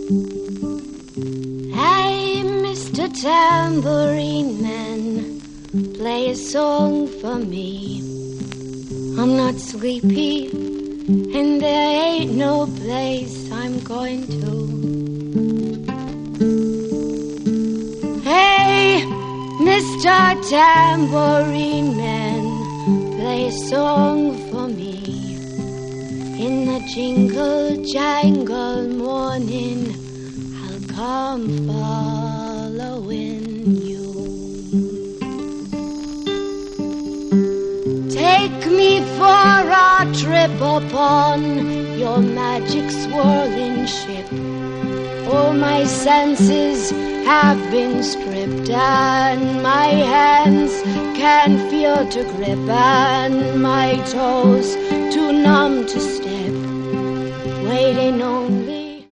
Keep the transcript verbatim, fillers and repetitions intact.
Hey, Mister Tambourine Man, play a song for me. I'm not sleepy, and there ain't no place I'm going to. Hey, Mister Tambourine Man, play a song for me. In the jingle jangle morning, I'll come following you. Take me for a trip upon your magic swirling ship. All my senses have been stripped, and my hands can't feel to grip, and my toes too numb to step, waiting on